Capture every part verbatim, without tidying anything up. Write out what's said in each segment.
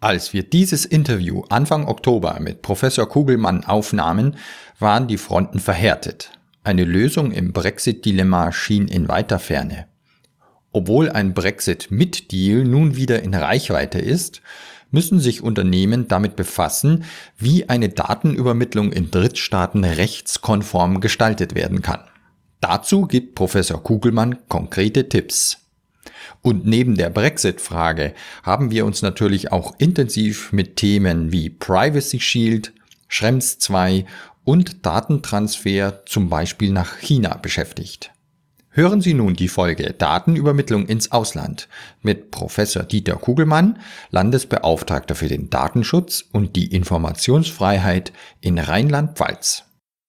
Als wir dieses Interview Anfang Oktober mit Professor Kugelmann aufnahmen, waren die Fronten verhärtet. Eine Lösung im Brexit-Dilemma schien in weiter Ferne. Obwohl ein Brexit mit Deal nun wieder in Reichweite ist, müssen sich Unternehmen damit befassen, wie eine Datenübermittlung in Drittstaaten rechtskonform gestaltet werden kann. Dazu gibt Professor Kugelmann konkrete Tipps. Und neben der Brexit-Frage haben wir uns natürlich auch intensiv mit Themen wie Privacy Shield, Schrems zwei und Datentransfer zum Beispiel nach China beschäftigt. Hören Sie nun die Folge Datenübermittlung ins Ausland mit Professor Dieter Kugelmann, Landesbeauftragter für den Datenschutz und die Informationsfreiheit in Rheinland-Pfalz.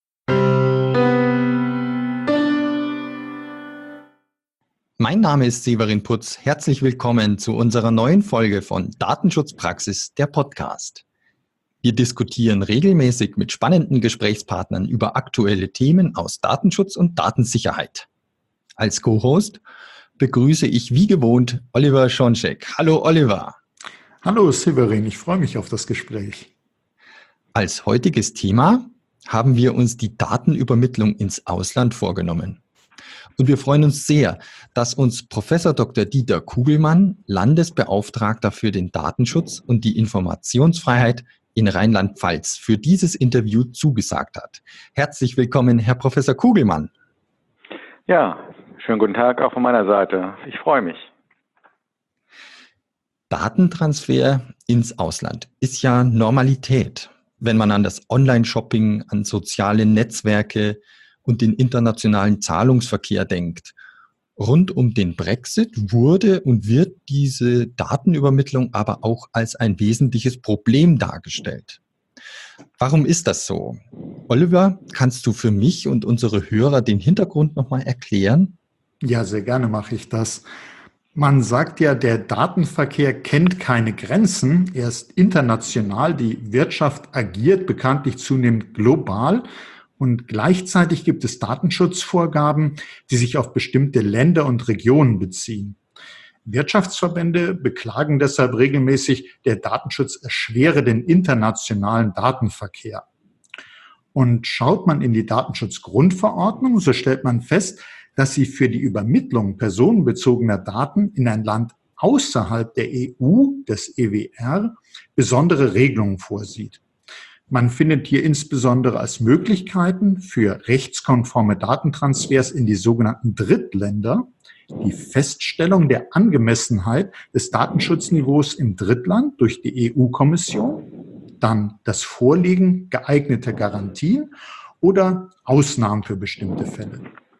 Mein Name ist Severin Putz. Herzlich willkommen zu unserer neuen Folge von Datenschutzpraxis, der Podcast. Wir diskutieren regelmäßig mit spannenden Gesprächspartnern über aktuelle Themen aus Datenschutz und Datensicherheit. Als Co-Host begrüße ich wie gewohnt Oliver Schoncheck. Hallo Oliver. Hallo Severin, ich freue mich auf das Gespräch. Als heutiges Thema haben wir uns die Datenübermittlung ins Ausland vorgenommen. Und wir freuen uns sehr, dass uns Professor Doktor Dieter Kugelmann, Landesbeauftragter für den Datenschutz und die Informationsfreiheit in Rheinland-Pfalz, für dieses Interview zugesagt hat. Herzlich willkommen, Herr Professor Kugelmann. Ja, schönen guten Tag auch von meiner Seite. Ich freue mich. Datentransfer ins Ausland ist ja Normalität, wenn man an das Online-Shopping, an soziale Netzwerke und den internationalen Zahlungsverkehr denkt. Rund um den Brexit wurde und wird diese Datenübermittlung aber auch als ein wesentliches Problem dargestellt. Warum ist das so? Oliver, kannst du für mich und unsere Hörer den Hintergrund nochmal erklären? Ja, sehr gerne mache ich das. Man sagt ja, der Datenverkehr kennt keine Grenzen. Er ist international. Die Wirtschaft agiert bekanntlich zunehmend global. Und gleichzeitig gibt es Datenschutzvorgaben, die sich auf bestimmte Länder und Regionen beziehen. Wirtschaftsverbände beklagen deshalb regelmäßig, der Datenschutz erschwere den internationalen Datenverkehr. Und schaut man in die Datenschutzgrundverordnung, so stellt man fest, dass sie für die Übermittlung personenbezogener Daten in ein Land außerhalb der E U, des E W R, besondere Regelungen vorsieht. Man findet hier insbesondere als Möglichkeiten für rechtskonforme Datentransfers in die sogenannten Drittländer die Feststellung der Angemessenheit des Datenschutzniveaus im Drittland durch die E U-Kommission, dann das Vorliegen geeigneter Garantien oder Ausnahmen für bestimmte Fälle.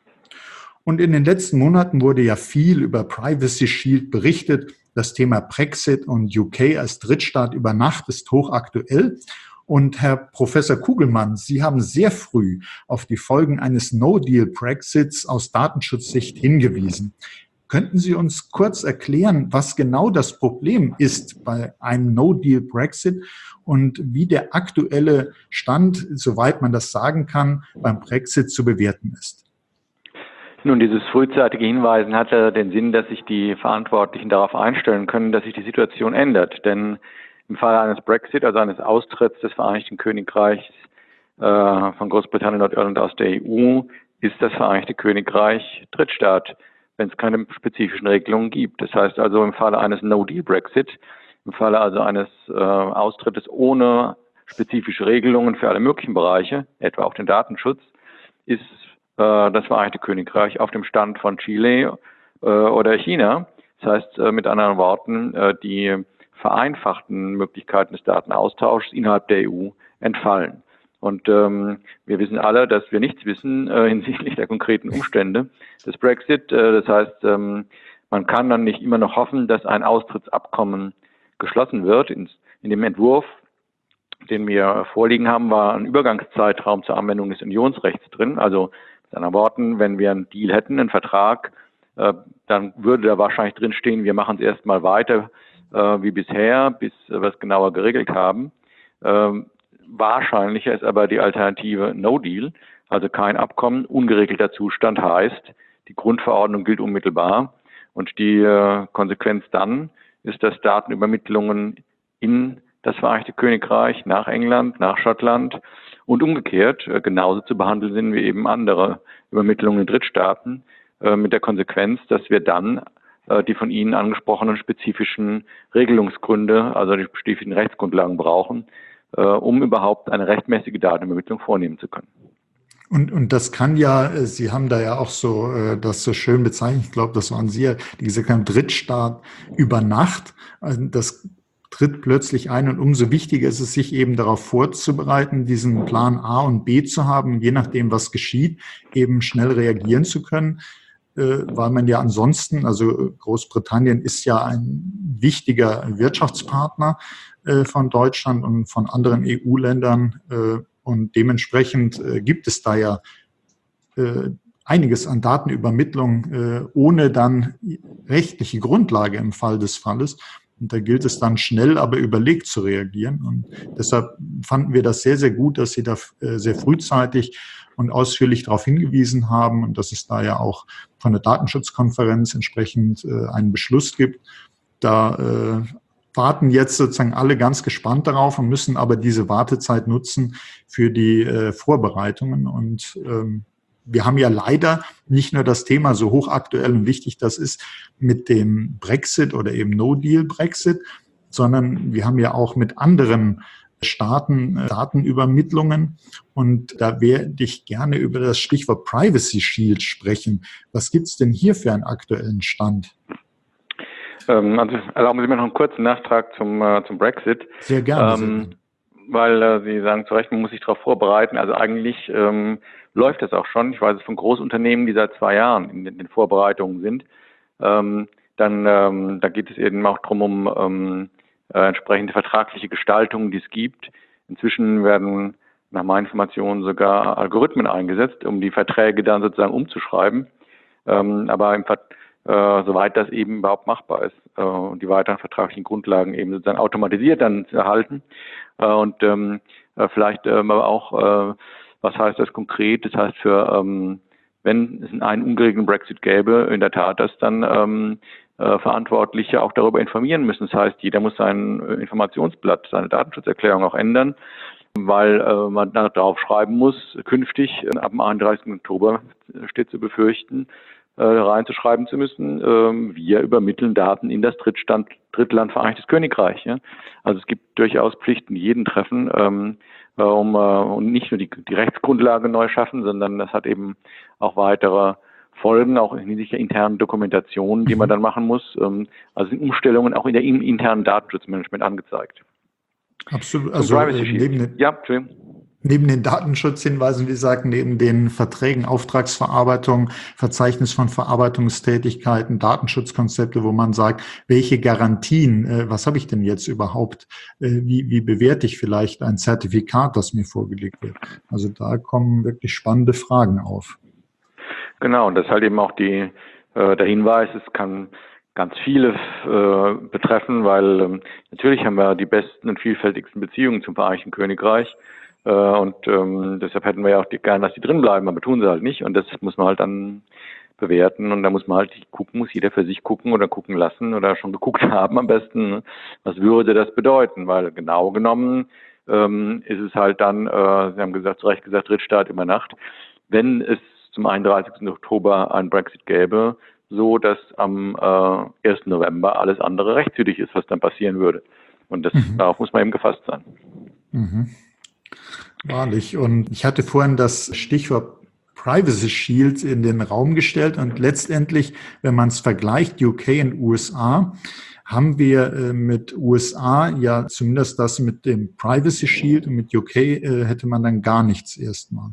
Und in den letzten Monaten wurde ja viel über Privacy Shield berichtet. Das Thema Brexit und U K als Drittstaat über Nacht ist hochaktuell. Und Herr Professor Kugelmann, Sie haben sehr früh auf die Folgen eines No-Deal-Brexits aus Datenschutzsicht hingewiesen. Könnten Sie uns kurz erklären, was genau das Problem ist bei einem No-Deal-Brexit und wie der aktuelle Stand, soweit man das sagen kann, beim Brexit zu bewerten ist? Nun, dieses frühzeitige Hinweisen hatte den Sinn, dass sich die Verantwortlichen darauf einstellen können, dass sich die Situation ändert. Denn im Fall eines Brexit, also eines Austritts des Vereinigten Königreichs äh, von Großbritannien und Nordirland aus der E U, ist das Vereinigte Königreich Drittstaat, wenn es keine spezifischen Regelungen gibt. Das heißt also im Falle eines No-Deal-Brexit, im Falle also eines äh, Austrittes ohne spezifische Regelungen für alle möglichen Bereiche, etwa auch den Datenschutz, ist äh, das Vereinigte Königreich auf dem Stand von Chile äh, oder China. Das heißt äh, mit anderen Worten, äh, die vereinfachten Möglichkeiten des Datenaustauschs innerhalb der E U entfallen. Und ähm, wir wissen alle, dass wir nichts wissen äh, hinsichtlich der konkreten Umstände des Brexit. Äh, das heißt, ähm, man kann dann nicht immer noch hoffen, dass ein Austrittsabkommen geschlossen wird. In, in dem Entwurf, den wir vorliegen haben, war ein Übergangszeitraum zur Anwendung des Unionsrechts drin. Also mit anderen Worten, wenn wir einen Deal hätten, einen Vertrag, äh, dann würde da wahrscheinlich drinstehen, wir machen es erstmal weiter wie bisher, bis wir es genauer geregelt haben. Ähm, wahrscheinlicher ist aber die Alternative No Deal, also kein Abkommen. Ungeregelter Zustand heißt, die Grundverordnung gilt unmittelbar und die äh, Konsequenz dann ist, dass Datenübermittlungen in das Vereinigte Königreich, nach England, nach Schottland und umgekehrt äh, genauso zu behandeln sind wie eben andere Übermittlungen in Drittstaaten, äh, mit der Konsequenz, dass wir dann äh, die von Ihnen angesprochenen spezifischen Regelungsgründe, also die spezifischen Rechtsgrundlagen brauchen, äh, um überhaupt eine rechtmäßige Datenübermittlung vornehmen zu können. Und, und das kann ja, Sie haben da ja auch so äh, das so schön bezeichnet, ich glaube, das waren Sie ja, die gesagt haben, Drittstaat über Nacht. Also das tritt plötzlich ein und umso wichtiger ist es, sich eben darauf vorzubereiten, diesen Plan A und B zu haben, je nachdem, was geschieht, eben schnell reagieren zu können, äh, weil man ja ansonsten, also Großbritannien ist ja ein wichtiger Wirtschaftspartner äh, von Deutschland und von anderen E U-Ländern, äh, und dementsprechend äh, gibt es da ja äh, einiges an Datenübermittlung äh, ohne dann rechtliche Grundlage im Fall des Falles. Und da gilt es dann schnell, aber überlegt zu reagieren. Und deshalb fanden wir das sehr, sehr gut, dass Sie da äh, sehr frühzeitig und ausführlich darauf hingewiesen haben und dass es da ja auch von der Datenschutzkonferenz entsprechend äh, einen Beschluss gibt. Da äh, warten jetzt sozusagen alle ganz gespannt darauf und müssen aber diese Wartezeit nutzen für die äh, Vorbereitungen. Und ähm, wir haben ja leider nicht nur das Thema, so hochaktuell und wichtig das ist, mit dem Brexit oder eben No-Deal-Brexit, sondern wir haben ja auch mit anderen Staaten äh, Datenübermittlungen. Und da werde ich gerne über das Stichwort Privacy Shield sprechen. Was gibt es denn hier für einen aktuellen Stand? Also erlauben Sie mir noch einen kurzen Nachtrag zum, äh, zum Brexit. Sehr gerne. Ähm, sehr gerne. Weil äh, Sie sagen zu Recht, man muss sich darauf vorbereiten. Also eigentlich ähm, läuft das auch schon. Ich weiß es von Großunternehmen, die seit zwei Jahren in den, in den Vorbereitungen sind. Ähm, dann ähm, da geht es eben auch darum, um ähm, äh, entsprechende vertragliche Gestaltungen, die es gibt. Inzwischen werden nach meinen Informationen sogar Algorithmen eingesetzt, um die Verträge dann sozusagen umzuschreiben. Ähm, aber im Vertrag Äh, soweit das eben überhaupt machbar ist äh, und die weiteren vertraglichen Grundlagen eben sozusagen automatisiert dann zu erhalten. Äh, und ähm, äh, vielleicht ähm, aber auch, äh, was heißt das konkret? Das heißt für, ähm, wenn es einen ungeregelten Brexit gäbe, in der Tat, dass dann ähm, äh, Verantwortliche auch darüber informieren müssen. Das heißt, jeder muss sein Informationsblatt, seine Datenschutzerklärung auch ändern, weil äh, man darauf schreiben muss, künftig äh, ab dem einunddreißigsten Oktober steht zu befürchten, Äh, reinzuschreiben zu müssen, ähm, wir übermitteln Daten in das Drittstand, Drittland Vereinigtes Königreich. Ja? Also es gibt durchaus Pflichten, die jeden treffen, ähm, äh, um äh, und nicht nur die, die Rechtsgrundlage neu schaffen, sondern das hat eben auch weitere Folgen, auch hinsichtlich der internen Dokumentation, die man dann machen muss. Ähm, also sind Umstellungen auch in der im internen Datenschutzmanagement angezeigt. Absolut. Zum Also Privacy äh, Shield. neben den Ja, Entschuldigung. Neben den Datenschutzhinweisen, wie gesagt, neben den Verträgen, Auftragsverarbeitung, Verzeichnis von Verarbeitungstätigkeiten, Datenschutzkonzepte, wo man sagt, welche Garantien, äh, was habe ich denn jetzt überhaupt, äh, wie, wie bewerte ich vielleicht ein Zertifikat, das mir vorgelegt wird. Also da kommen wirklich spannende Fragen auf. Genau, und das ist halt eben auch die, äh, der Hinweis, es kann ganz viele äh, betreffen, weil ähm, natürlich haben wir die besten und vielfältigsten Beziehungen zum Vereinigten Königreich. Äh, und ähm, deshalb hätten wir ja auch die, gern, dass die drin bleiben, aber tun sie halt nicht. Und das muss man halt dann bewerten. Und da muss man halt gucken, muss jeder für sich gucken oder gucken lassen oder schon geguckt haben am besten. Was würde das bedeuten? Weil genau genommen ähm, ist es halt dann, äh, Sie haben gesagt, zu Recht gesagt, Drittstaat über Nacht. Wenn es zum einunddreißigsten Oktober einen Brexit gäbe, so dass am äh, ersten November alles andere rechtswidrig ist, was dann passieren würde. Und das, mhm. darauf muss man eben gefasst sein. Mhm. Wahrlich. Und ich hatte vorhin das Stichwort Privacy Shield in den Raum gestellt und letztendlich, wenn man es vergleicht, U K und U S A, haben wir äh, mit U S A ja zumindest das mit dem Privacy Shield und mit U K äh, hätte man dann gar nichts erstmal.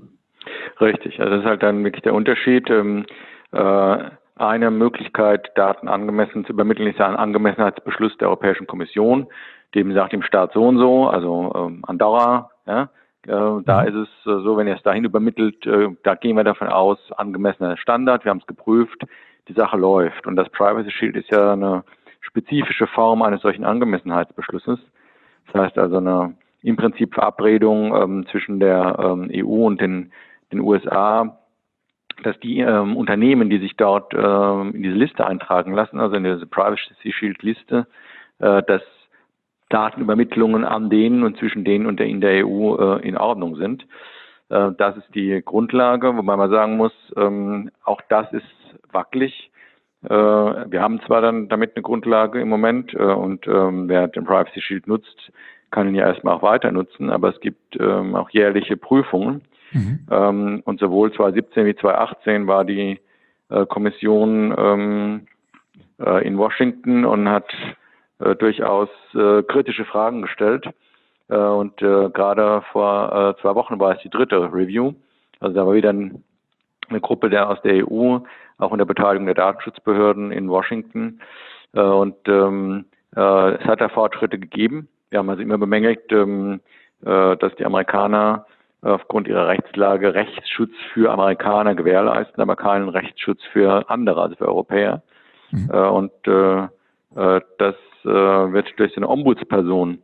Richtig, also das ist halt dann wirklich der Unterschied. Ähm, äh, eine Möglichkeit, Daten angemessen zu übermitteln, ist ja ein Angemessenheitsbeschluss der Europäischen Kommission, dem sagt dem Staat so und so, also ähm, Andorra, ja, äh, da ist es äh, so, wenn er es dahin übermittelt, äh, da gehen wir davon aus, angemessener Standard, wir haben es geprüft, die Sache läuft. Und das Privacy Shield ist ja eine spezifische Form eines solchen Angemessenheitsbeschlusses. Das heißt also eine im Prinzip Verabredung ähm, zwischen der ähm, E U und den, den U S A, dass die ähm, Unternehmen, die sich dort ähm, in diese Liste eintragen lassen, also in diese Privacy Shield Liste, äh, dass Datenübermittlungen an denen und zwischen denen und der in der E U äh, in Ordnung sind. Äh, das ist die Grundlage, wobei man sagen muss, ähm, auch das ist wackelig. Äh, wir haben zwar dann damit eine Grundlage im Moment äh, und ähm, wer den Privacy Shield nutzt, kann ihn ja erstmal auch weiter nutzen, aber es gibt ähm, auch jährliche Prüfungen. Mhm. Ähm, und sowohl zwanzig siebzehn wie zwanzig achtzehn war die äh, Kommission ähm, äh, in Washington und hat äh, durchaus äh, kritische Fragen gestellt. Äh, und äh, gerade vor äh, zwei Wochen war es die dritte Review. Also da war wieder ein, eine Gruppe der aus der E U, auch unter Beteiligung der Datenschutzbehörden in Washington. Äh, und ähm, äh, es hat da Fortschritte gegeben. Wir haben also immer bemängelt, ähm, äh, dass die Amerikaner aufgrund ihrer Rechtslage Rechtsschutz für Amerikaner gewährleisten, aber keinen Rechtsschutz für andere, also für Europäer. Mhm. Äh, und äh, äh, das äh, wird durch eine Ombudsperson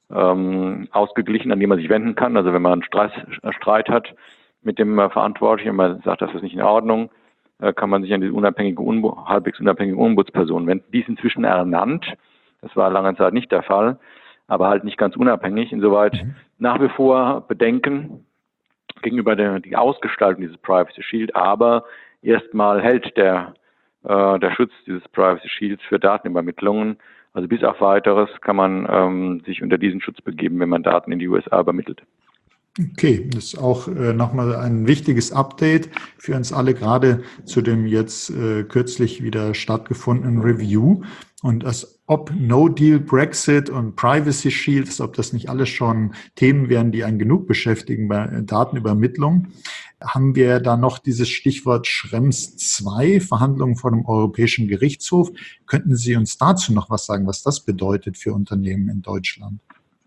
ähm, ausgeglichen, an die man sich wenden kann. Also wenn man einen Streit, einen Streit hat mit dem äh, Verantwortlichen und man sagt, das ist nicht in Ordnung, äh, kann man sich an diese unabhängige, unbe- halbwegs unabhängige Ombudsperson wenden. Die ist inzwischen ernannt. Das war lange Zeit nicht der Fall, aber halt nicht ganz unabhängig. Insoweit mhm. nach wie vor Bedenken gegenüber der die Ausgestaltung dieses Privacy Shield, aber erstmal hält der äh, der Schutz dieses Privacy Shields für Datenübermittlungen. Also bis auf Weiteres kann man ähm, sich unter diesen Schutz begeben, wenn man Daten in die U S A übermittelt. Okay, das ist auch äh, nochmal ein wichtiges Update für uns alle, gerade zu dem jetzt äh, kürzlich wieder stattgefundenen Review. Und als ob No-Deal Brexit und Privacy Shield, als ob das nicht alles schon Themen wären, die einen genug beschäftigen bei Datenübermittlung, haben wir da noch dieses Stichwort Schrems zwei, Verhandlungen vor dem Europäischen Gerichtshof. Könnten Sie uns dazu noch was sagen, was das bedeutet für Unternehmen in Deutschland?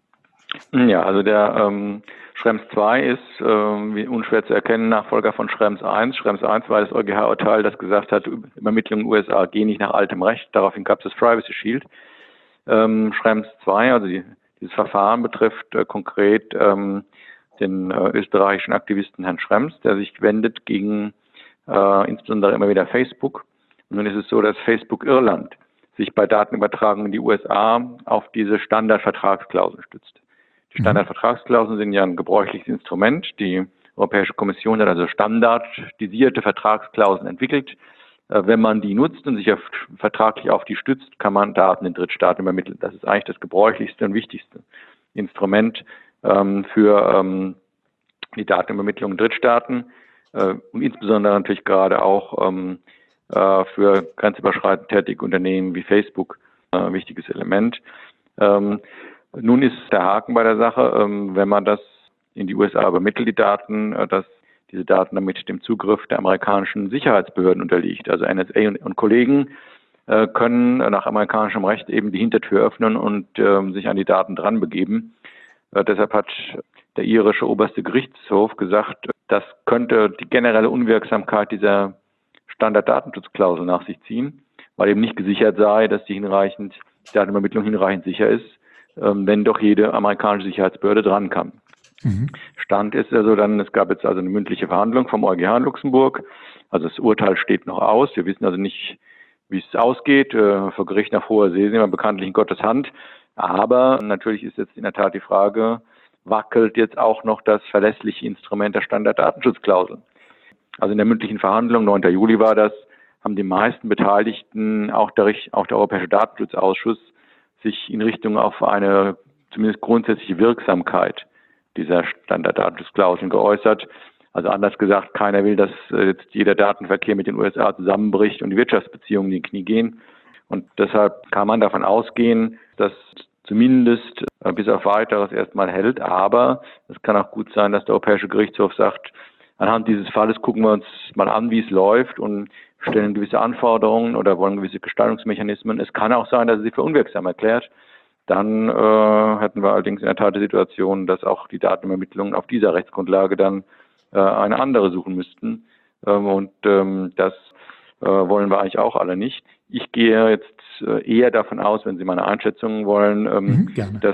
Ja, also der ähm, Schrems zwei ist, ähm, wie unschwer zu erkennen, Nachfolger von Schrems eins. Schrems eins war das EuGH-Urteil, das gesagt hat, Übermittlungen in den U S A gehen nicht nach altem Recht. Daraufhin gab es das Privacy Shield. Ähm, Schrems zwei, also die, dieses Verfahren betrifft äh, konkret ähm, den äh, österreichischen Aktivisten Herrn Schrems, der sich wendet gegen äh, insbesondere immer wieder Facebook. Und nun ist es so, dass Facebook Irland sich bei Datenübertragung in die U S A auf diese Standardvertragsklauseln stützt. Die Standardvertragsklauseln sind ja ein gebräuchliches Instrument. Die Europäische Kommission hat also standardisierte Vertragsklauseln entwickelt. Wenn man die nutzt und sich auf, vertraglich auf die stützt, kann man Daten in Drittstaaten übermitteln. Das ist eigentlich das gebräuchlichste und wichtigste Instrument ähm, für ähm, die Datenübermittlung in Drittstaaten äh, und insbesondere natürlich gerade auch ähm, äh, für grenzüberschreitend tätige Unternehmen wie Facebook äh, ein wichtiges Element. Ähm, Nun ist der Haken bei der Sache, ähm, wenn man das in die U S A übermittelt, die Daten, äh, dass diese Daten damit dem Zugriff der amerikanischen Sicherheitsbehörden unterliegt. Also N S A und, und Kollegen äh, können nach amerikanischem Recht eben die Hintertür öffnen und äh, sich an die Daten dran begeben. Äh, deshalb hat der irische oberste Gerichtshof gesagt, das könnte die generelle Unwirksamkeit dieser Standarddatenschutzklausel nach sich ziehen, weil eben nicht gesichert sei, dass die hinreichend die Datenübermittlung hinreichend sicher ist, wenn doch jede amerikanische Sicherheitsbehörde dran kann. Mhm. Stand ist also dann, es gab jetzt also eine mündliche Verhandlung vom EuGH in Luxemburg. Also das Urteil steht noch aus. Wir wissen also nicht, wie es ausgeht. Vor Gericht nach hoher See sind wir bekanntlich in Gottes Hand. Aber natürlich ist jetzt in der Tat die Frage, wackelt jetzt auch noch das verlässliche Instrument der Standarddatenschutzklauseln? Also in der mündlichen Verhandlung, neunten Juli war das, haben die meisten Beteiligten, auch der, auch der Europäische Datenschutzausschuss, sich in Richtung auf eine zumindest grundsätzliche Wirksamkeit dieser Standarddatenschutzklauseln geäußert. Also anders gesagt, keiner will, dass jetzt jeder Datenverkehr mit den U S A zusammenbricht und die Wirtschaftsbeziehungen in die Knie gehen. Und deshalb kann man davon ausgehen, dass zumindest bis auf Weiteres erstmal hält. Aber es kann auch gut sein, dass der Europäische Gerichtshof sagt, anhand dieses Falles gucken wir uns mal an, wie es läuft und stellen gewisse Anforderungen oder wollen gewisse Gestaltungsmechanismen. Es kann auch sein, dass es sich für unwirksam erklärt. Dann äh, hätten wir allerdings in der Tat die Situation, dass auch die Datenübermittlungen auf dieser Rechtsgrundlage dann äh, eine andere suchen müssten. Ähm, und ähm, das äh, wollen wir eigentlich auch alle nicht. Ich gehe jetzt äh, eher davon aus, wenn Sie meine Einschätzungen wollen, ähm, mhm, dass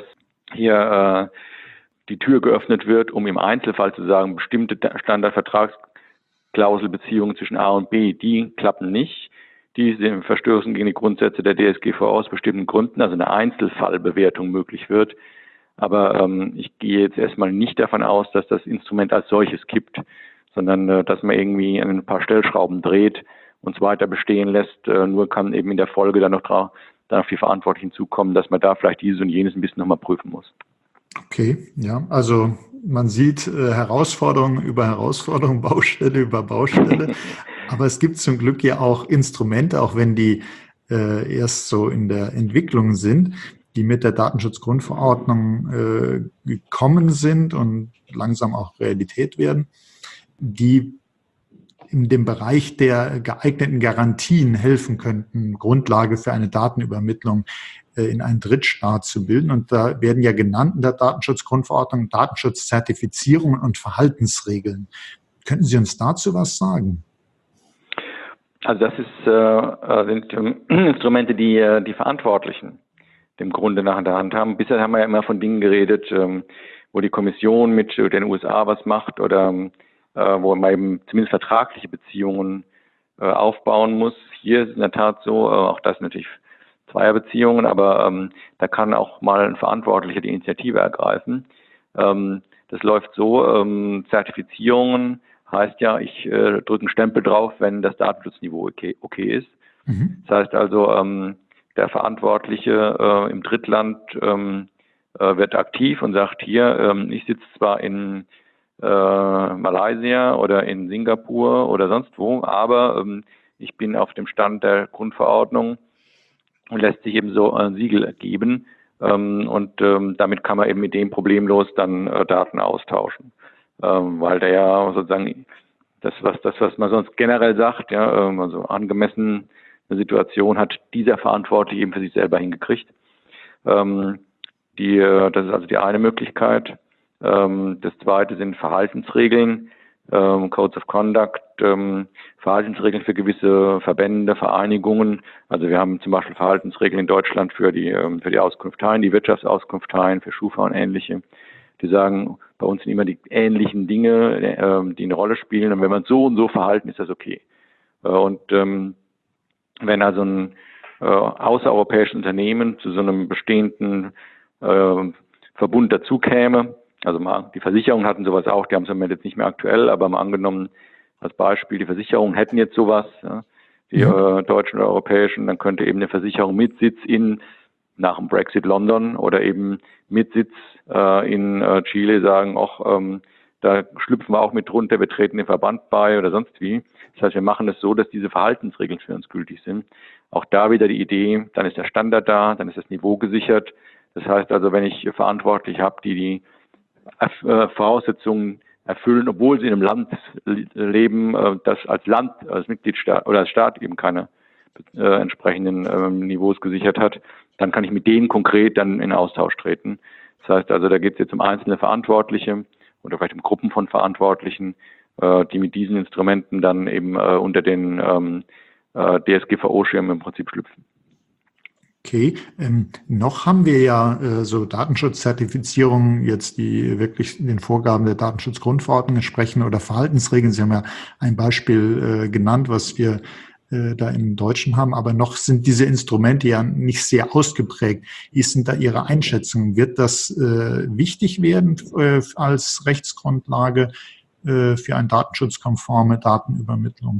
hier äh, die Tür geöffnet wird, um im Einzelfall zu sagen, bestimmte Standardvertragsklauselbeziehungen zwischen A und B, die klappen nicht. die verstößen gegen die Grundsätze der D S G V O aus bestimmten Gründen, also eine Einzelfallbewertung möglich wird. Aber ähm, ich gehe jetzt erstmal nicht davon aus, dass das Instrument als solches kippt, sondern äh, dass man irgendwie ein paar Stellschrauben dreht und es weiter bestehen lässt. Äh, nur kann eben in der Folge dann noch drauf, dann auf die Verantwortlichen zukommen, dass man da vielleicht dieses und jenes ein bisschen nochmal prüfen muss. Okay, ja, also man sieht äh, Herausforderungen über Herausforderungen, Baustelle über Baustelle, aber es gibt zum Glück ja auch Instrumente, auch wenn die äh, erst so in der Entwicklung sind, die mit der Datenschutzgrundverordnung äh, gekommen sind und langsam auch Realität werden, die in dem Bereich der geeigneten Garantien helfen könnten, Grundlage für eine Datenübermittlung äh, in einen Drittstaat zu bilden. Und da werden ja genannt in der Datenschutzgrundverordnung Datenschutzzertifizierungen und Verhaltensregeln. Könnten Sie uns dazu was sagen? Also das ist, äh, sind Instrumente, die äh, die Verantwortlichen dem Grunde nach in der Hand haben. Bisher haben wir ja immer von Dingen geredet, ähm, wo die Kommission mit den U S A was macht oder äh, wo man eben zumindest vertragliche Beziehungen äh, aufbauen muss. Hier ist es in der Tat so, äh, auch das natürlich Zweierbeziehungen, aber ähm, da kann auch mal ein Verantwortlicher die Initiative ergreifen. Ähm, das läuft so, ähm, Zertifizierungen heißt ja, ich äh, drücke einen Stempel drauf, wenn das Datenschutzniveau okay, okay ist. Mhm. Das heißt also, ähm, der Verantwortliche äh, im Drittland ähm, äh, wird aktiv und sagt, hier, ähm, ich sitze zwar in äh, Malaysia oder in Singapur oder sonst wo, aber ähm, ich bin auf dem Stand der Grundverordnung und lässt sich eben so ein Siegel geben. Ähm, und ähm, damit kann man eben mit dem problemlos dann äh, Daten austauschen. Ähm, weil der ja sozusagen das, was das, was man sonst generell sagt, ja, ähm, also angemessen eine Situation hat dieser Verantwortliche eben für sich selber hingekriegt. Ähm, die, das ist also die eine Möglichkeit. Ähm, das zweite sind Verhaltensregeln, ähm, Codes of Conduct, ähm, Verhaltensregeln für gewisse Verbände, Vereinigungen. Also wir haben zum Beispiel Verhaltensregeln in Deutschland für die, ähm, für die Auskunfteien, die Wirtschaftsauskunfteien, für Schufa und ähnliche. Die sagen, bei uns sind immer die ähnlichen Dinge, äh, die eine Rolle spielen. Und wenn man so und so verhalten, ist das okay. Äh, und ähm, wenn also ein äh, außereuropäisches Unternehmen zu so einem bestehenden äh, Verbund dazu käme, also mal die Versicherungen hatten sowas auch, die haben es im Moment jetzt nicht mehr aktuell, aber mal angenommen als Beispiel, die Versicherungen hätten jetzt sowas, ja, die äh, deutschen oder europäischen, dann könnte eben eine Versicherung mit Sitz in nach dem Brexit London oder eben mit Sitz äh, in äh, Chile sagen, auch ähm, da schlüpfen wir auch mit drunter, wir treten dem Verband bei oder sonst wie. Das heißt, wir machen es so, dass diese Verhaltensregeln für uns gültig sind. Auch da wieder die Idee, dann ist der Standard da, dann ist das Niveau gesichert. Das heißt also, wenn ich Verantwortliche habe, die die äh, Voraussetzungen erfüllen, obwohl sie in einem Land leben, äh, das als Land, als Mitgliedstaat oder als Staat eben keine äh, entsprechenden äh, Niveaus gesichert hat, dann kann ich mit denen konkret dann in Austausch treten. Das heißt also, da geht es jetzt um einzelne Verantwortliche oder vielleicht um Gruppen von Verantwortlichen, äh, die mit diesen Instrumenten dann eben äh, unter den ähm, äh, D S G V O-Schirm im Prinzip schlüpfen. Okay, ähm, noch haben wir ja äh, so Datenschutzzertifizierungen jetzt, die wirklich den Vorgaben der Datenschutzgrundverordnung entsprechen oder Verhaltensregeln. Sie haben ja ein Beispiel äh, genannt, was wir äh, da im Deutschen haben, aber noch sind diese Instrumente ja nicht sehr ausgeprägt. Wie ist denn da Ihre Einschätzung? Wird das äh, wichtig werden äh, als Rechtsgrundlage äh, für eine datenschutzkonforme Datenübermittlung?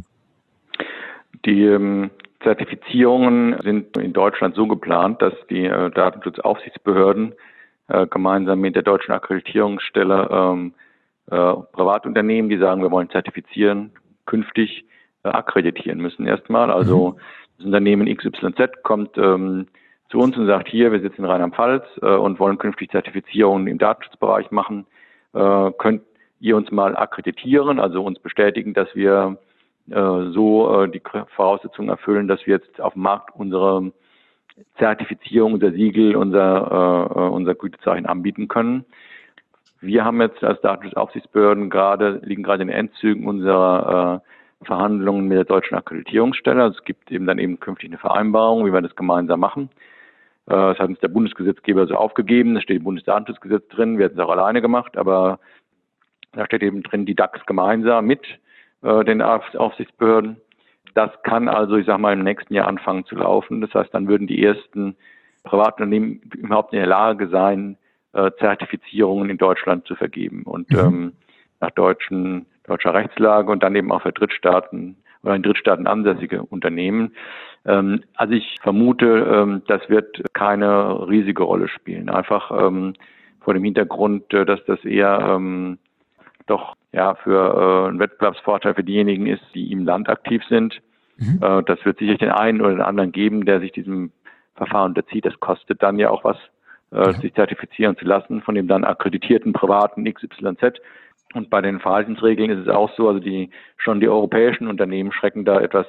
Die ähm Zertifizierungen sind in Deutschland so geplant, dass die äh, Datenschutzaufsichtsbehörden äh, gemeinsam mit der deutschen Akkreditierungsstelle ähm, äh, Privatunternehmen, die sagen, wir wollen zertifizieren, künftig äh, akkreditieren müssen erstmal. Also mhm. das Unternehmen X Y Z kommt ähm, zu uns und sagt, hier, wir sitzen in Rheinland-Pfalz äh, und wollen künftig Zertifizierungen im Datenschutzbereich machen. Äh, könnt ihr uns mal akkreditieren, also uns bestätigen, dass wir so die Voraussetzungen erfüllen, dass wir jetzt auf dem Markt unsere Zertifizierung, unser Siegel, unser, uh, unser Gütezeichen anbieten können. Wir haben jetzt als Datenschutzaufsichtsbehörden gerade, liegen gerade in den Endzügen unserer uh, Verhandlungen mit der deutschen Akkreditierungsstelle. Also es gibt eben dann eben künftig eine Vereinbarung, wie wir das gemeinsam machen. Uh, das hat uns der Bundesgesetzgeber so aufgegeben, da steht im Bundesdatenschutzgesetz drin, wir hätten es auch alleine gemacht, aber da steht eben drin, die D A X gemeinsam mit den Aufsichtsbehörden. das kann also, ich sage mal, im nächsten Jahr anfangen zu laufen. Das heißt, dann würden die ersten Privatunternehmen überhaupt in der Lage sein, äh, Zertifizierungen in Deutschland zu vergeben und mhm. ähm, nach deutschen, deutscher Rechtslage und dann eben auch für Drittstaaten oder in Drittstaaten ansässige Unternehmen. Ähm, also ich vermute, ähm, das wird keine riesige Rolle spielen. Einfach ähm, vor dem Hintergrund, äh, dass das eher ähm, doch ja für äh, einen Wettbewerbsvorteil für diejenigen ist, die im Land aktiv sind. Mhm. Äh, das wird sicherlich den einen oder den anderen geben, der sich diesem Verfahren unterzieht. Das kostet dann ja auch was, äh, ja. sich zertifizieren zu lassen von dem dann akkreditierten privaten X Y Z. Und bei den Verhaltensregeln ist es auch so, also die schon die europäischen Unternehmen schrecken da etwas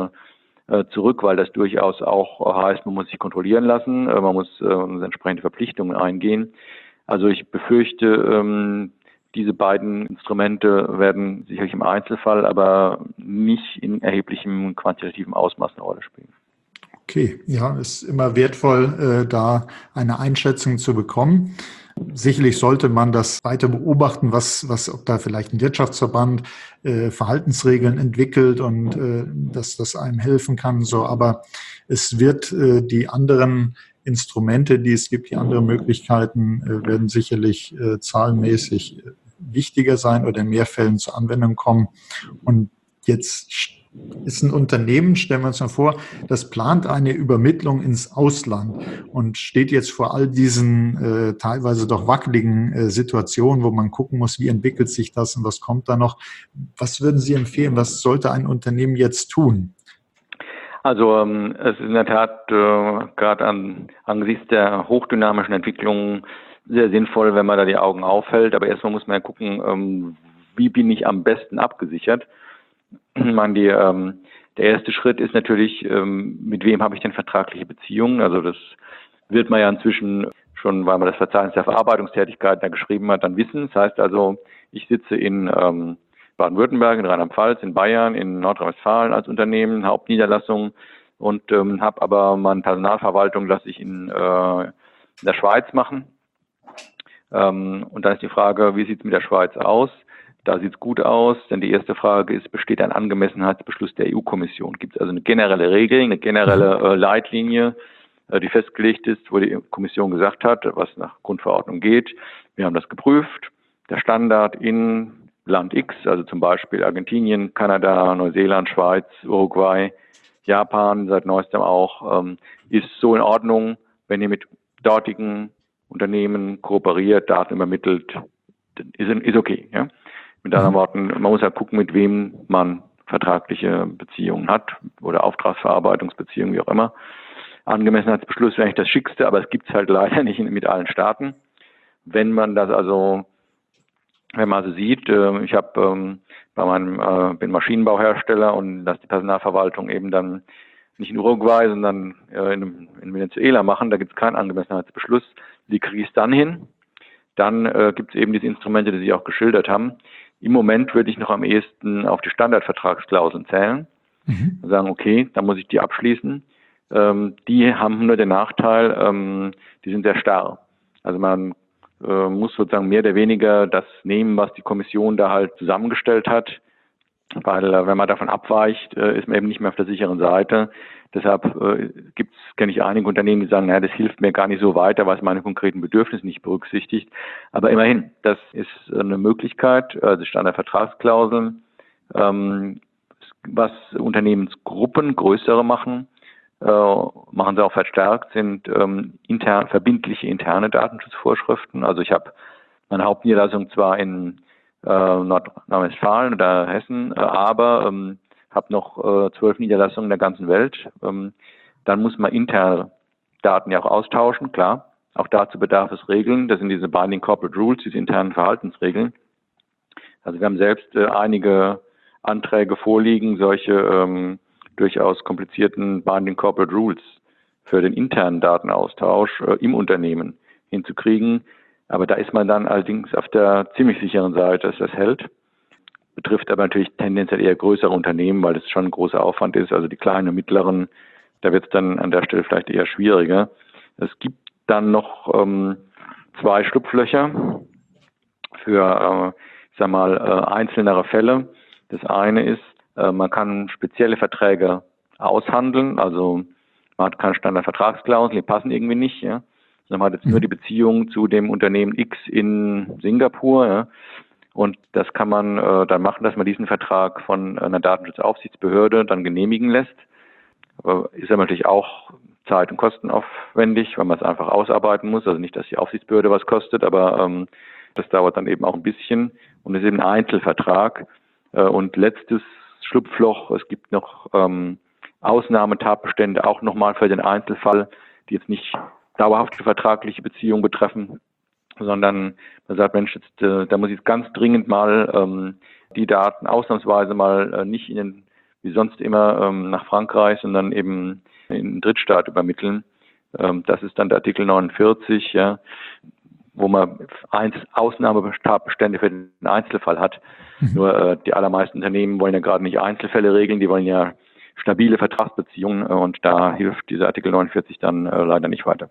äh, zurück, weil das durchaus auch heißt, man muss sich kontrollieren lassen, äh, man muss äh, entsprechende Verpflichtungen eingehen. Also ich befürchte, ähm, diese beiden Instrumente werden sicherlich im Einzelfall, aber nicht in erheblichem quantitativen Ausmaß eine Rolle spielen. Okay, ja, ist immer wertvoll, äh, da eine Einschätzung zu bekommen. Sicherlich sollte man das weiter beobachten, was, was, ob da vielleicht ein Wirtschaftsverband äh, Verhaltensregeln entwickelt und äh, dass das einem helfen kann. So, aber es wird äh, die anderen Instrumente, die es gibt, die anderen Möglichkeiten, äh, werden sicherlich äh, zahlenmäßig wichtiger sein oder in mehr Fällen zur Anwendung kommen. Und jetzt ist ein Unternehmen, stellen wir uns mal vor, das plant eine Übermittlung ins Ausland und steht jetzt vor all diesen äh, teilweise doch wackeligen äh, Situationen, wo man gucken muss, wie entwickelt sich das und was kommt da noch. Was würden Sie empfehlen? Was sollte ein Unternehmen jetzt tun? Also ähm, es ist in der Tat äh, gerade an, angesichts der hochdynamischen Entwicklungen sehr sinnvoll, wenn man da die Augen aufhält. Aber erstmal muss man ja gucken, ähm, wie bin ich am besten abgesichert. Ich meine, die, ähm, der erste Schritt ist natürlich, ähm, mit wem habe ich denn vertragliche Beziehungen? Also das wird man ja inzwischen schon, weil man das Verzeichnis der Verarbeitungstätigkeit da geschrieben hat, dann wissen. Das heißt also, ich sitze in ähm, Baden-Württemberg, in Rheinland-Pfalz, in Bayern, in Nordrhein-Westfalen als Unternehmen, Hauptniederlassung und ähm, habe aber meine Personalverwaltung lasse ich in, äh, in der Schweiz machen. Ähm, und dann ist die Frage, wie sieht es mit der Schweiz aus? Da sieht es gut aus, denn die erste Frage ist, besteht ein Angemessenheitsbeschluss der E U-Kommission? Gibt es also eine generelle Regel, eine generelle äh, Leitlinie, äh, die festgelegt ist, wo die Kommission gesagt hat, was nach Grundverordnung geht. Wir haben das geprüft. Der Standard in Land X, also zum Beispiel Argentinien, Kanada, Neuseeland, Schweiz, Uruguay, Japan, seit neuestem auch, ähm, ist so in Ordnung, wenn ihr mit dortigen Unternehmen kooperiert, Daten übermittelt, ist, ist okay, ja. Mit anderen Worten, man muss ja gucken, mit wem man vertragliche Beziehungen hat oder Auftragsverarbeitungsbeziehungen, wie auch immer. Angemessenheitsbeschluss wäre eigentlich das Schickste, aber es gibt es halt leider nicht mit allen Staaten. Wenn man das also, wenn man also sieht, äh, ich habe ähm, bei meinem, äh, bin Maschinenbauhersteller und lasse die Personalverwaltung eben dann nicht in Uruguay, sondern äh, in, in Venezuela machen, da gibt es keinen Angemessenheitsbeschluss. Wie kriege ich es dann hin? Dann äh, gibt es eben diese Instrumente, die Sie auch geschildert haben. Im Moment würde ich noch am ehesten auf die Standardvertragsklauseln zählen. Mhm. Und sagen, okay, dann muss ich die abschließen. Ähm, die haben nur den Nachteil, ähm, die sind sehr starr. Also man äh, muss sozusagen mehr oder weniger das nehmen, was die Kommission da halt zusammengestellt hat. Weil äh, wenn man davon abweicht, äh, ist man eben nicht mehr auf der sicheren Seite. Deshalb äh, gibt's, kenne ich einige Unternehmen, die sagen, naja, das hilft mir gar nicht so weiter, weil es meine konkreten Bedürfnisse nicht berücksichtigt. Aber immerhin, das ist eine Möglichkeit, also Standardvertragsklauseln, ähm, was Unternehmensgruppen, größere machen, äh, machen sie auch verstärkt, sind ähm, intern, verbindliche interne Datenschutzvorschriften. Also ich habe meine Hauptniederlassung zwar in äh, Nordrhein-Westfalen oder Hessen, äh, aber ähm, habe noch äh, zwölf Niederlassungen in der ganzen Welt. Ähm, dann muss man interne Daten ja auch austauschen, klar. Auch dazu bedarf es Regeln. Das sind diese Binding Corporate Rules, diese internen Verhaltensregeln. Also wir haben selbst äh, einige Anträge vorliegen, solche ähm, durchaus komplizierten Binding Corporate Rules für den internen Datenaustausch äh, im Unternehmen hinzukriegen. Aber da ist man dann allerdings auf der ziemlich sicheren Seite, dass das hält. Betrifft aber natürlich tendenziell eher größere Unternehmen, weil es schon ein großer Aufwand ist. Also die kleinen und mittleren, da wird es dann an der Stelle vielleicht eher schwieriger. Es gibt dann noch ähm, zwei Schlupflöcher für, äh, ich sag mal, äh, einzelnere Fälle. Das eine ist, Äh, man kann spezielle Verträge aushandeln, also man hat keine Standardvertragsklauseln, die passen irgendwie nicht. Ja. Man hat jetzt nur die Beziehung zu dem Unternehmen X in Singapur. Ja. Und das kann man äh, dann machen, dass man diesen Vertrag von einer Datenschutzaufsichtsbehörde dann genehmigen lässt. Aber ist ja natürlich auch zeit- und kostenaufwendig, weil man es einfach ausarbeiten muss. Also nicht, dass die Aufsichtsbehörde was kostet, aber ähm, das dauert dann eben auch ein bisschen. Und es ist eben ein Einzelvertrag. Äh, und letztes Schlupfloch, es gibt noch ähm, Ausnahmetatbestände auch nochmal für den Einzelfall, die jetzt nicht dauerhafte vertragliche Beziehungen betreffen, sondern man sagt, Mensch, jetzt, äh, da muss ich jetzt ganz dringend mal ähm, die Daten ausnahmsweise mal äh, nicht in den, wie sonst immer ähm, nach Frankreich, sondern eben in den Drittstaat übermitteln. Ähm, das ist dann der Artikel neunundvierzig, ja, wo man eins Ausnahmetatbestände für den Einzelfall hat. Mhm. Nur äh, die allermeisten Unternehmen wollen ja gerade nicht Einzelfälle regeln, die wollen ja stabile Vertragsbeziehungen äh, und da hilft dieser Artikel neunundvierzig dann äh, leider nicht weiter.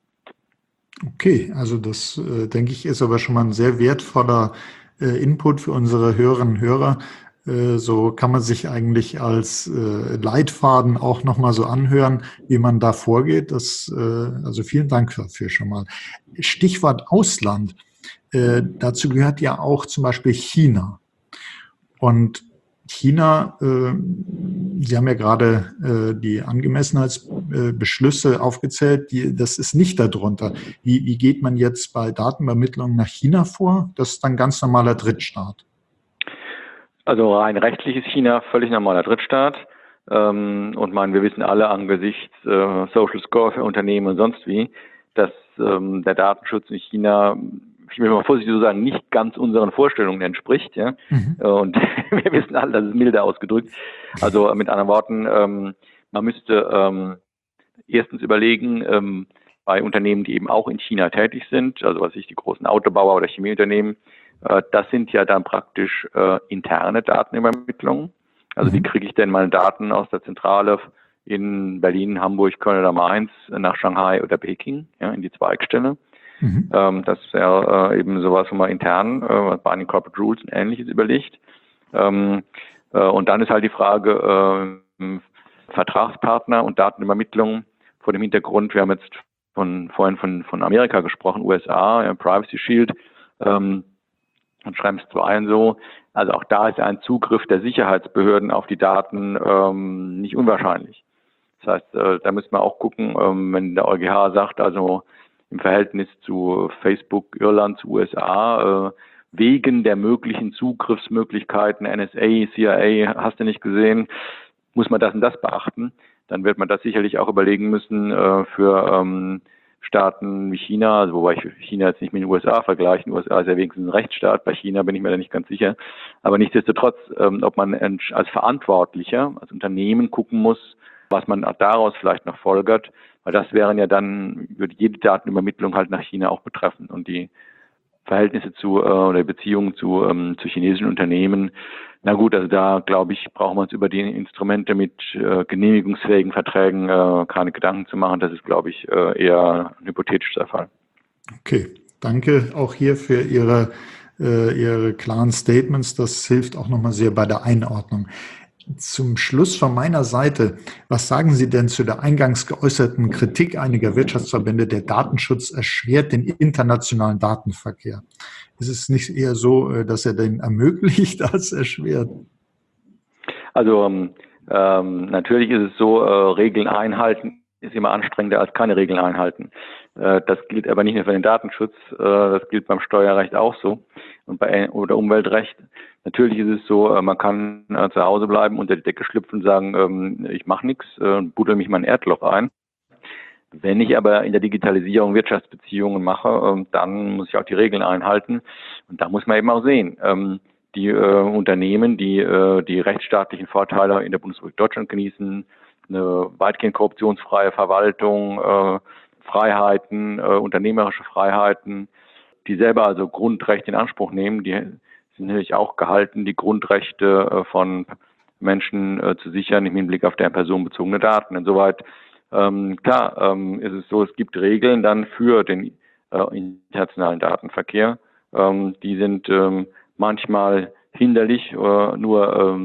Okay, also das, äh, denke ich, ist aber schon mal ein sehr wertvoller äh, Input für unsere Hörerinnen und Hörer. Äh, so kann man sich eigentlich als äh, Leitfaden auch nochmal so anhören, wie man da vorgeht. Das, äh, also vielen Dank dafür schon mal. Stichwort Ausland. Äh, dazu gehört ja auch zum Beispiel China. Und China, äh, Sie haben ja gerade äh, die Angemessenheitsbeschlüsse äh, aufgezählt, die, das ist nicht darunter. Wie, wie geht man jetzt bei Datenübermittlung nach China vor? Das ist dann ganz normaler Drittstaat. Also rein rechtlich ist China völlig normaler Drittstaat. Ähm, und man, wir wissen alle angesichts äh, Social Score für Unternehmen und sonst wie, dass ähm, der Datenschutz in China, ich will mal vorsichtig so sagen, nicht ganz unseren Vorstellungen entspricht. Ja? Mhm. Und wir wissen alle, das ist milde ausgedrückt. Also mit anderen Worten, ähm, man müsste ähm, erstens überlegen, ähm, bei Unternehmen, die eben auch in China tätig sind, also was ich die großen Autobauer oder Chemieunternehmen, äh, das sind ja dann praktisch äh, interne Datenübermittlungen. Also mhm. wie kriege ich denn meine Daten aus der Zentrale in Berlin, Hamburg, Köln oder Mainz nach Shanghai oder Peking, ja, in die Zweigstelle? Mhm. Ähm, das wäre äh, eben sowas, wo man intern äh, bei den Corporate Rules und Ähnliches überlegt. Ähm, äh, und dann ist halt die Frage äh, Vertragspartner und Datenübermittlung vor dem Hintergrund, wir haben jetzt von, vorhin von, von Amerika gesprochen, U S A, ja, Privacy Shield, ähm, und Schrems zwei und so. Also auch da ist ein Zugriff der Sicherheitsbehörden auf die Daten ähm, nicht unwahrscheinlich. Das heißt, äh, da müssen wir auch gucken, ähm, wenn der EuGH sagt, also im Verhältnis zu Facebook, Irland, zu U S A, äh, wegen der möglichen Zugriffsmöglichkeiten, N S A, C I A, hast du nicht gesehen, muss man das und das beachten. Dann wird man das sicherlich auch überlegen müssen äh, für ähm, Staaten wie China, also wobei ich China jetzt nicht mit den U S A vergleiche. Den U S A ist ja wenigstens ein Rechtsstaat, bei China bin ich mir da nicht ganz sicher. Aber nichtsdestotrotz, ähm, ob man als Verantwortlicher, als Unternehmen gucken muss, was man daraus vielleicht noch folgert, weil das wären ja dann, würde jede Datenübermittlung halt nach China auch betreffen und die Verhältnisse zu äh, oder Beziehungen zu, ähm, zu chinesischen Unternehmen. Na gut, also da glaube ich, brauchen wir uns über die Instrumente mit äh, genehmigungsfähigen Verträgen äh, keine Gedanken zu machen. Das ist, glaube ich, äh, eher ein hypothetischer Fall. Okay, danke auch hier für Ihre, äh, Ihre klaren Statements. Das hilft auch nochmal sehr bei der Einordnung. Zum Schluss von meiner Seite, was sagen Sie denn zu der eingangs geäußerten Kritik einiger Wirtschaftsverbände, der Datenschutz erschwert den internationalen Datenverkehr? Ist es nicht eher so, dass er den ermöglicht als erschwert? Also ähm, natürlich ist es so, äh, Regeln einhalten ist immer anstrengender als keine Regeln einhalten. Äh, das gilt aber nicht nur für den Datenschutz, äh, das gilt beim Steuerrecht auch so und bei oder Umweltrecht. Natürlich ist es so, äh, man kann äh, zu Hause bleiben, unter die Decke schlüpfen und sagen, ähm, ich mache nichts äh, und buddel mich mein Erdloch ein. Wenn ich aber in der Digitalisierung Wirtschaftsbeziehungen mache, äh, dann muss ich auch die Regeln einhalten. Und da muss man eben auch sehen, ähm, die äh, Unternehmen, die äh, die rechtsstaatlichen Vorteile in der Bundesrepublik Deutschland genießen, eine weitgehend korruptionsfreie Verwaltung, äh, Freiheiten, äh, unternehmerische Freiheiten, die selber also Grundrechte in Anspruch nehmen, die sind natürlich auch gehalten, die Grundrechte äh, von Menschen äh, zu sichern im Hinblick auf deren personenbezogene Daten. Insoweit, ähm, klar, ähm, ist es so, es gibt Regeln dann für den äh, internationalen Datenverkehr. Ähm, die sind ähm, manchmal hinderlich, äh, nur ähm,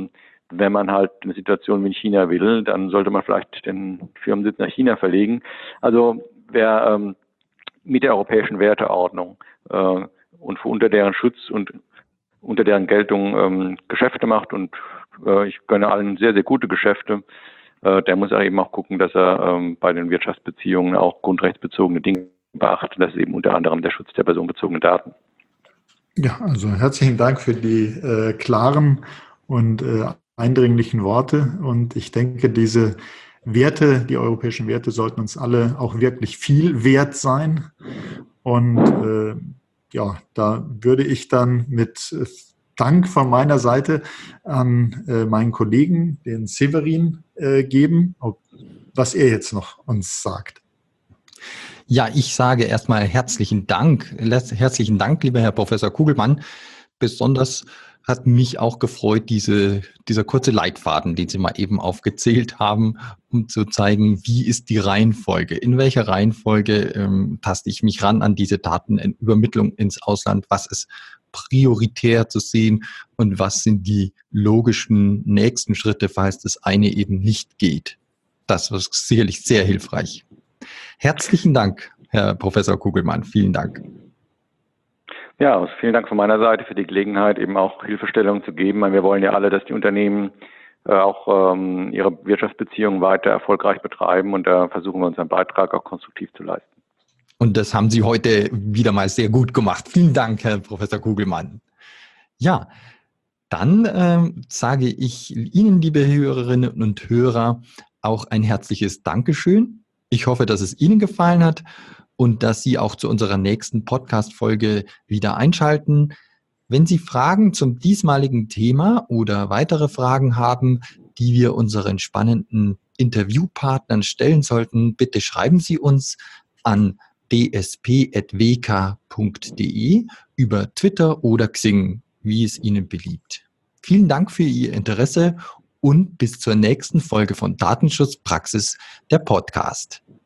wenn man halt eine Situation wie in China will, dann sollte man vielleicht den Firmensitz nach China verlegen. Also wer ähm, mit der europäischen Werteordnung äh, und für unter deren Schutz und unter deren Geltung ähm, Geschäfte macht, und äh, ich gönne allen sehr, sehr gute Geschäfte, äh, der muss auch eben auch gucken, dass er ähm, bei den Wirtschaftsbeziehungen auch grundrechtsbezogene Dinge beachtet. Das ist eben unter anderem der Schutz der personenbezogenen Daten. Ja, also herzlichen Dank für die äh, klaren und äh, eindringlichen Worte. Und ich denke, diese Werte, die europäischen Werte, sollten uns alle auch wirklich viel wert sein. Und äh, ja, da würde ich dann mit äh, Dank von meiner Seite an äh, meinen Kollegen, den Severin, äh, geben, ob, was er jetzt noch uns sagt. Ja, ich sage erstmal herzlichen Dank, herzlichen Dank, lieber Herr Professor Kugelmann. Besonders hat mich auch gefreut, diese, dieser kurze Leitfaden, den Sie mal eben aufgezählt haben, um zu zeigen, wie ist die Reihenfolge, in welcher Reihenfolge ähm, taste ich mich ran an diese Datenübermittlung ins Ausland, was ist prioritär zu sehen und was sind die logischen nächsten Schritte, falls das eine eben nicht geht. Das war sicherlich sehr hilfreich. Herzlichen Dank, Herr Professor Kugelmann. Vielen Dank. Ja, also vielen Dank von meiner Seite für die Gelegenheit, eben auch Hilfestellung zu geben. Wir wollen ja alle, dass die Unternehmen äh, auch ähm, ihre Wirtschaftsbeziehungen weiter erfolgreich betreiben, und da versuchen wir unseren Beitrag auch konstruktiv zu leisten. Und das haben Sie heute wieder mal sehr gut gemacht. Vielen Dank, Herr Professor Kugelmann. Ja, dann äh, sage ich Ihnen, liebe Hörerinnen und Hörer, auch ein herzliches Dankeschön. Ich hoffe, dass es Ihnen gefallen hat und dass Sie auch zu unserer nächsten Podcast-Folge wieder einschalten. Wenn Sie Fragen zum diesmaligen Thema oder weitere Fragen haben, die wir unseren spannenden Interviewpartnern stellen sollten, bitte schreiben Sie uns an d s p at w k punkt d e über Twitter oder Xing, wie es Ihnen beliebt. Vielen Dank für Ihr Interesse und bis zur nächsten Folge von Datenschutzpraxis, der Podcast.